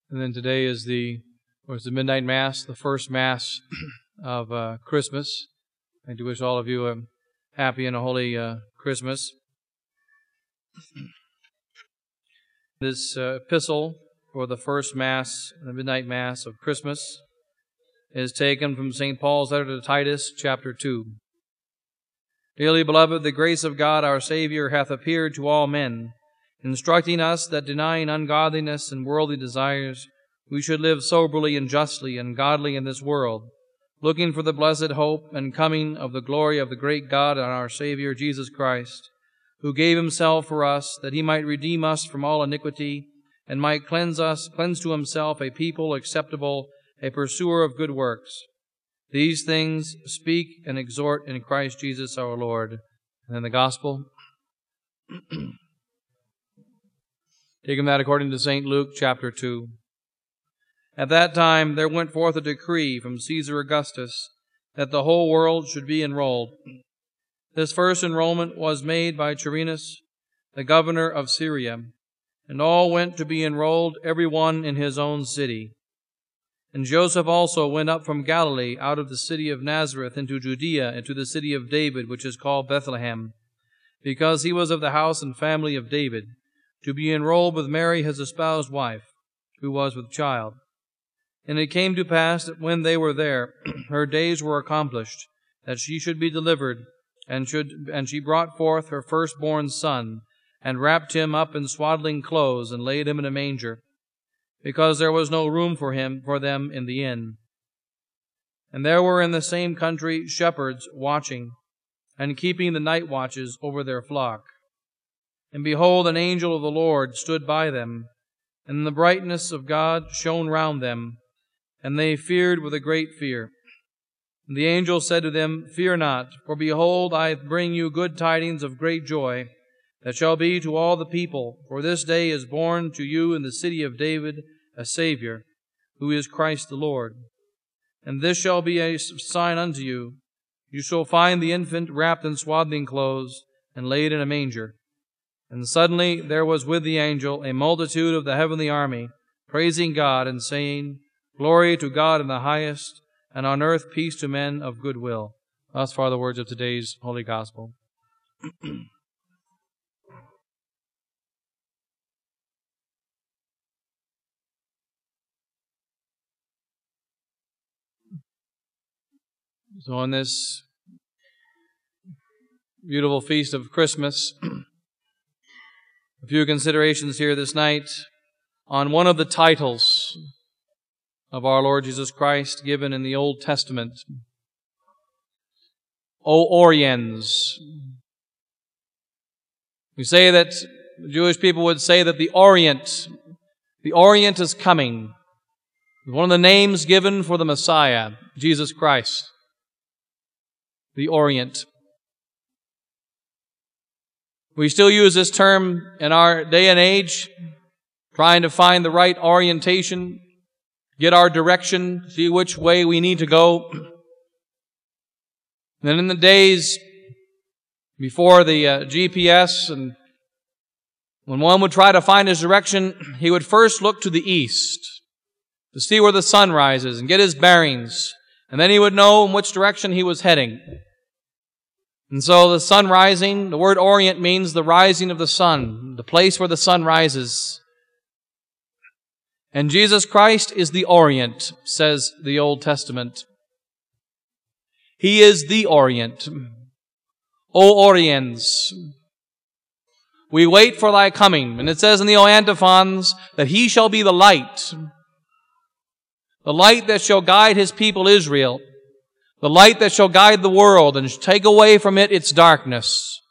And then today is the midnight Mass, the first Mass of Christmas. I do wish all of you a happy and a holy Christmas. This epistle for the first Mass, the midnight Mass of Christmas, is taken from St. Paul's letter to Titus, chapter 2. Dearly beloved, the grace of God our Savior hath appeared to all men, instructing us that denying ungodliness and worldly desires, we should live soberly and justly and godly in this world, looking for the blessed hope and coming of the glory of the great God and our Savior Jesus Christ, who gave himself for us, that he might redeem us from all iniquity, and might cleanse to himself a people acceptable, a pursuer of good works. These things speak and exhort in Christ Jesus our Lord. And then the Gospel. Taking that according to St. Luke, chapter 2. At that time there went forth a decree from Caesar Augustus that the whole world should be enrolled. This first enrollment was made by Quirinus, the governor of Syria, and all went to be enrolled, every one in his own city. And Joseph also went up from Galilee out of the city of Nazareth into Judea, into the city of David, which is called Bethlehem, because he was of the house and family of David, to be enrolled with Mary his espoused wife, who was with child. And it came to pass that when they were there, her days were accomplished, that she should be delivered, and she brought forth her firstborn son, and wrapped him up in swaddling clothes, and laid him in a manger, because there was no room for them in the inn. And there were in the same country shepherds watching, and keeping the night watches over their flock. And behold, an angel of the Lord stood by them, and the brightness of God shone round them, and they feared with a great fear. And the angel said to them, Fear not, for behold, I bring you good tidings of great joy, that shall be to all the people. For this day is born to you in the city of David a Savior, who is Christ the Lord. And this shall be a sign unto you. You shall find the infant wrapped in swaddling clothes, and laid in a manger. And suddenly there was with the angel a multitude of the heavenly army, praising God and saying, Glory to God in the highest, and on earth peace to men of good will. Thus far the words of today's Holy Gospel. So on this beautiful feast of Christmas, a few considerations here this night on one of the titles of our Lord Jesus Christ given in the Old Testament. O Oriens. We say that the Jewish people would say that the Orient is coming. One of the names given for the Messiah, Jesus Christ. The Orient. We still use this term in our day and age, trying to find the right orientation, get our direction, see which way we need to go. Then in the days before the GPS, and when one would try to find his direction, he would first look to the east to see where the sun rises and get his bearings. And then he would know in which direction he was heading. And so the sun rising, the word orient means the rising of the sun, the place where the sun rises. And Jesus Christ is the Orient, says the Old Testament. He is the Orient. O Oriens, we wait for thy coming. And it says in the antiphons that he shall be the light that shall guide his people Israel, the light that shall guide the world and take away from it its darkness.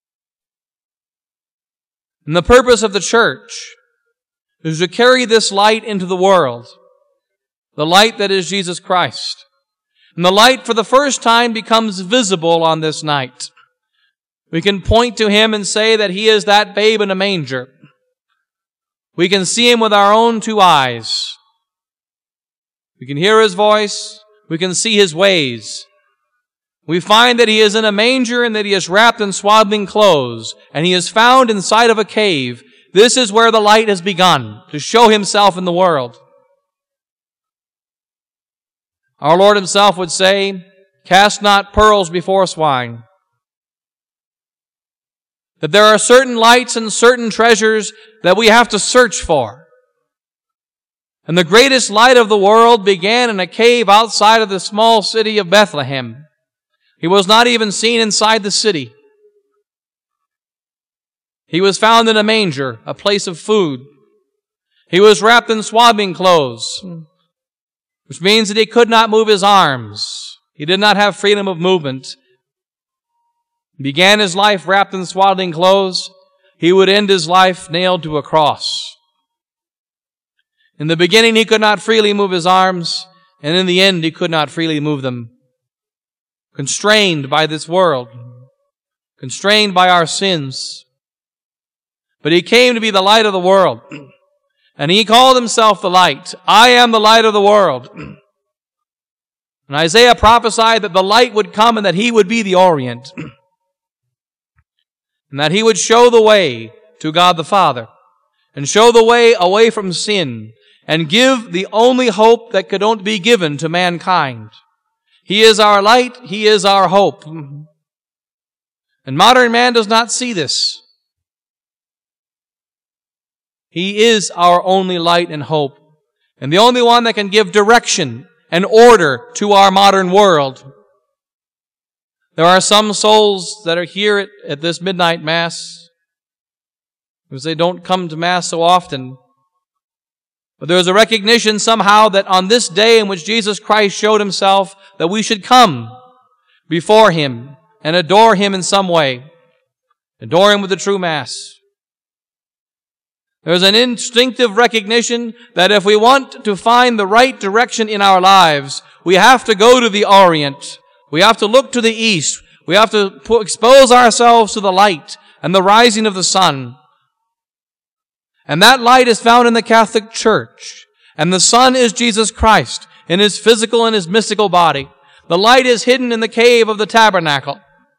And the purpose of the church is to carry this light into the world, the light that is Jesus Christ. And the light for the first time becomes visible on this night. We can point to him and say that he is that babe in a manger. We can see him with our own two eyes. We can hear his voice. We can see his ways. We find that he is in a manger and that he is wrapped in swaddling clothes, and he is found inside of a cave. This is where the light has begun to show himself in the world. Our Lord Himself would say, "Cast not pearls before swine." That there are certain lights and certain treasures that we have to search for. And the greatest light of the world began in a cave outside of the small city of Bethlehem. He was not even seen inside the city. He was found in a manger, a place of food. He was wrapped in swaddling clothes, which means that He could not move His arms. He did not have freedom of movement. He began His life wrapped in swaddling clothes. He would end His life nailed to a cross. In the beginning, He could not freely move His arms, and in the end, He could not freely move them. Constrained by this world, constrained by our sins. But He came to be the light of the world. And He called Himself the light. "I am the light of the world." And Isaiah prophesied that the light would come and that He would be the orient. And that He would show the way to God the Father. And show the way away from sin. And give the only hope that could only be given to mankind. He is our light. He is our hope. And modern man does not see this. He is our only light and hope. And the only one that can give direction and order to our modern world. There are some souls that are here at this midnight Mass, because they don't come to Mass so often. But there is a recognition somehow that on this day in which Jesus Christ showed Himself, that we should come before Him and adore Him in some way. Adore Him with the true Mass. There's an instinctive recognition that if we want to find the right direction in our lives, we have to go to the Orient. We have to look to the East. We have to expose ourselves to the light and the rising of the sun. And that light is found in the Catholic Church. And the sun is Jesus Christ in His physical and His mystical body. The light is hidden in the cave of the tabernacle.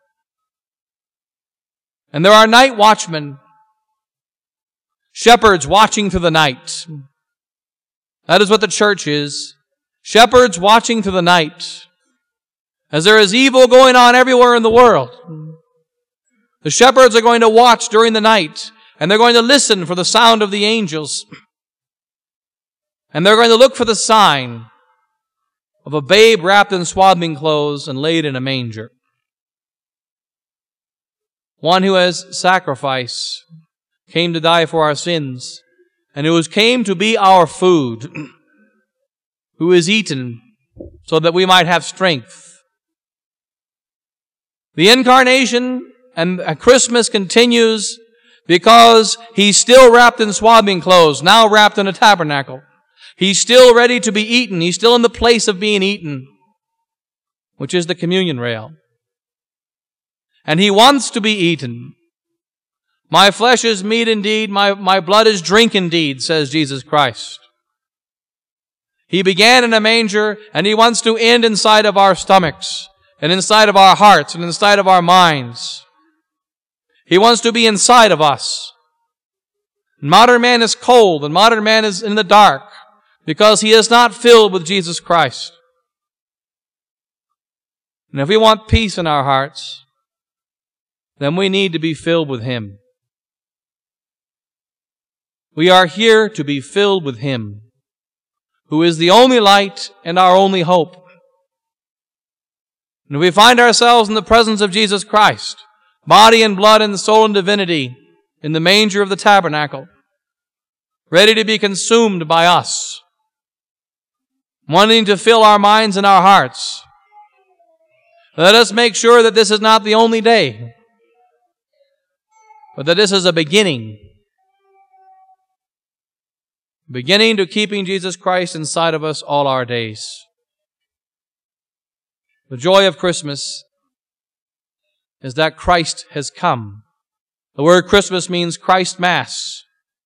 And there are night watchmen, shepherds watching through the night. That is what the church is. Shepherds watching through the night. As there is evil going on everywhere in the world, the shepherds are going to watch during the night, and they're going to listen for the sound of the angels. And they're going to look for the sign of a babe wrapped in swaddling clothes and laid in a manger. One who has sacrifice, came to die for our sins, and who came to be our food, who is eaten so that we might have strength. The incarnation and Christmas continues because He's still wrapped in swaddling clothes, now wrapped in a tabernacle. He's still ready to be eaten. He's still in the place of being eaten, which is the communion rail. And He wants to be eaten. "My flesh is meat indeed, my blood is drink indeed," says Jesus Christ. He began in a manger, and He wants to end inside of our stomachs, and inside of our hearts, and inside of our minds. He wants to be inside of us. Modern man is cold, and modern man is in the dark, because he is not filled with Jesus Christ. And if we want peace in our hearts, then we need to be filled with Him. We are here to be filled with Him, who is the only light and our only hope. And we find ourselves in the presence of Jesus Christ, body and blood and soul and divinity, in the manger of the tabernacle, ready to be consumed by us, wanting to fill our minds and our hearts. Let us make sure that this is not the only day, but that this is a beginning to keeping Jesus Christ inside of us all our days. The joy of Christmas is that Christ has come. The word Christmas means Christ Mass.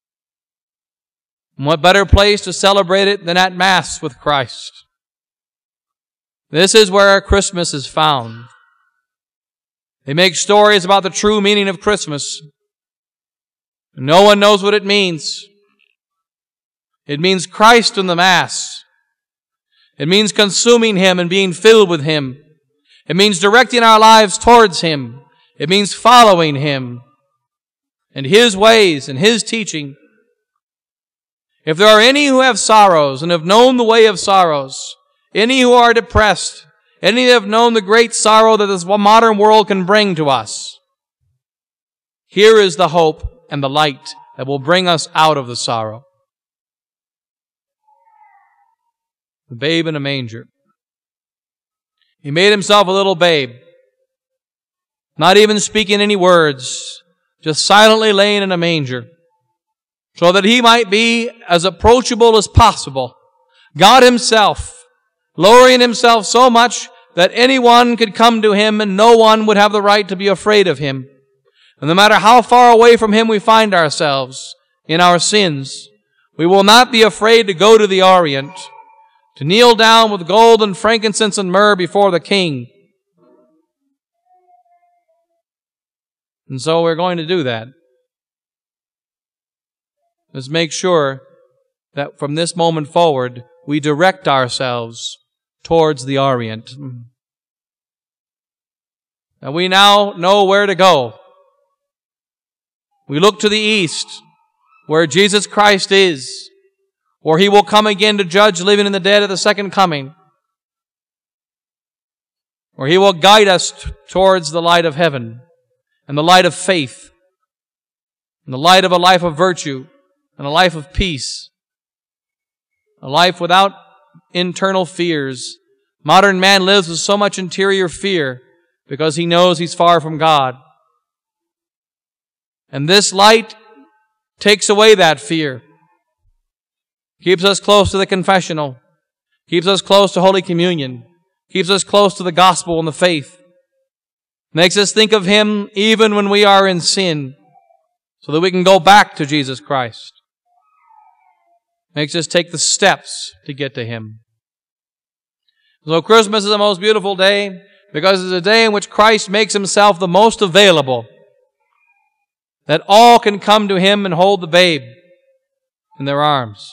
And what better place to celebrate it than at Mass with Christ? This is where Christmas is found. They make stories about the true meaning of Christmas. No one knows what it means. It means Christ in the Mass. It means consuming Him and being filled with Him. It means directing our lives towards Him. It means following Him and His ways and His teaching. If there are any who have sorrows and have known the way of sorrows, any who are depressed, any who have known the great sorrow that this modern world can bring to us, here is the hope and the light that will bring us out of the sorrow. The babe in a manger. He made Himself a little babe, not even speaking any words, just silently laying in a manger, so that He might be as approachable as possible. God Himself, lowering Himself so much that anyone could come to Him and no one would have the right to be afraid of Him. And no matter how far away from Him we find ourselves in our sins, we will not be afraid to go to the Orient, to kneel down with gold and frankincense and myrrh before the King. And so we're going to do that. Let's make sure that from this moment forward, we direct ourselves towards the Orient. And we now know where to go. We look to the east, where Jesus Christ is, where He will come again to judge living and the dead at the second coming, where He will guide us towards the light of heaven and the light of faith and the light of a life of virtue and a life of peace, a life without internal fears. Modern man lives with so much interior fear because he knows he's far from God. And this light takes away that fear. Keeps us close to the confessional. Keeps us close to Holy Communion. Keeps us close to the gospel and the faith. Makes us think of Him even when we are in sin, so that we can go back to Jesus Christ. Makes us take the steps to get to Him. So Christmas is the most beautiful day because it's a day in which Christ makes Himself the most available, that all can come to Him and hold the babe in their arms.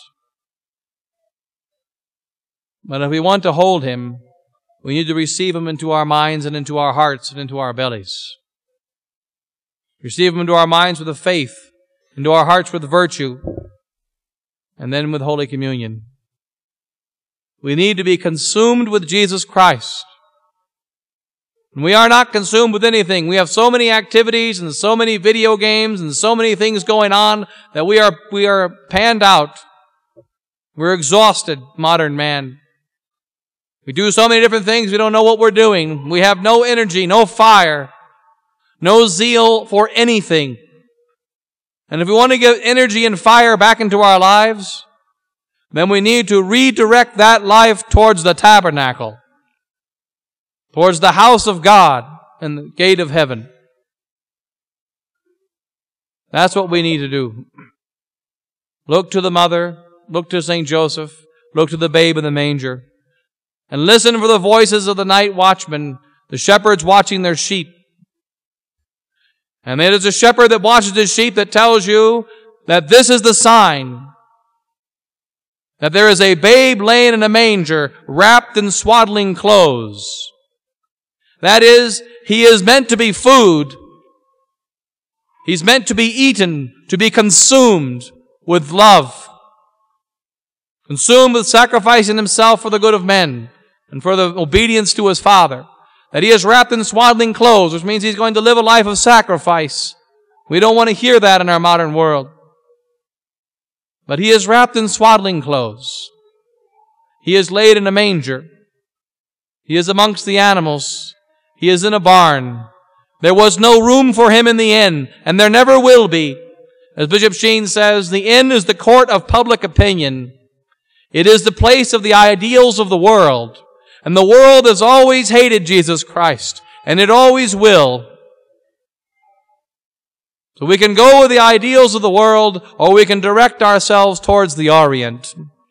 But if we want to hold Him, we need to receive Him into our minds and into our hearts and into our bellies. Receive Him into our minds with faith, into our hearts with virtue, and then with Holy Communion. We need to be consumed with Jesus Christ. And we are not consumed with anything. We have so many activities and so many video games and so many things going on that we are panned out. We're exhausted, modern man. We do so many different things, we don't know what we're doing. We have no energy, no fire, no zeal for anything. And if we want to get energy and fire back into our lives, then we need to redirect that life towards the tabernacle, towards the house of God and the gate of heaven. That's what we need to do. Look to the mother, look to St. Joseph, look to the babe in the manger, and listen for the voices of the night watchmen, the shepherds watching their sheep. And it is a shepherd that watches his sheep that tells you that this is the sign, that there is a babe laying in a manger, wrapped in swaddling clothes. That is, He is meant to be food. He's meant to be eaten, to be consumed with love. Consumed with sacrificing Himself for the good of men and for the obedience to His Father. That He is wrapped in swaddling clothes, which means He's going to live a life of sacrifice. We don't want to hear that in our modern world. But He is wrapped in swaddling clothes. He is laid in a manger. He is amongst the animals. He is in a barn. There was no room for Him in the inn, and there never will be. As Bishop Sheen says, the inn is the court of public opinion. It is the place of the ideals of the world. And the world has always hated Jesus Christ, and it always will. So we can go with the ideals of the world, or we can direct ourselves towards the Orient.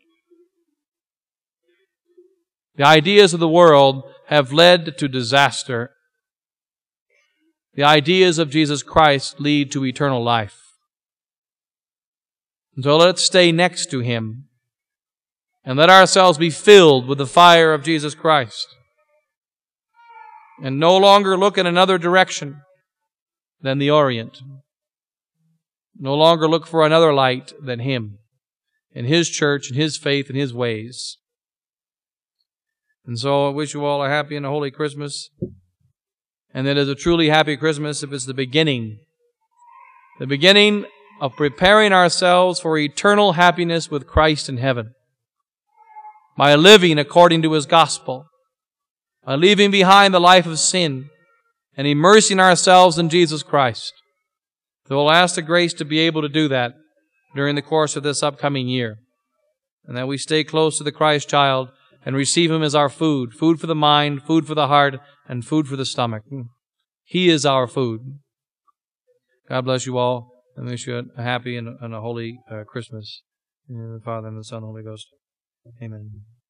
The ideas of the world have led to disaster. The ideas of Jesus Christ lead to eternal life. And so let's stay next to Him And let ourselves be filled with the fire of Jesus Christ. And no longer look in another direction than the Orient. No longer look for another light than Him, and His church, and His faith, and His ways. And so I wish you all a happy and a holy Christmas. And that is a truly happy Christmas if it's the beginning of preparing ourselves for eternal happiness with Christ in heaven. By living according to His gospel, by leaving behind the life of sin, and immersing ourselves in Jesus Christ. So we'll ask the grace to be able to do that during the course of this upcoming year. And that we stay close to the Christ child and receive Him as our food. Food for the mind, food for the heart, and food for the stomach. He is our food. God bless you all, and wish you a happy and a holy Christmas. In the name of the Father, and the Son, and the Holy Ghost. Amen.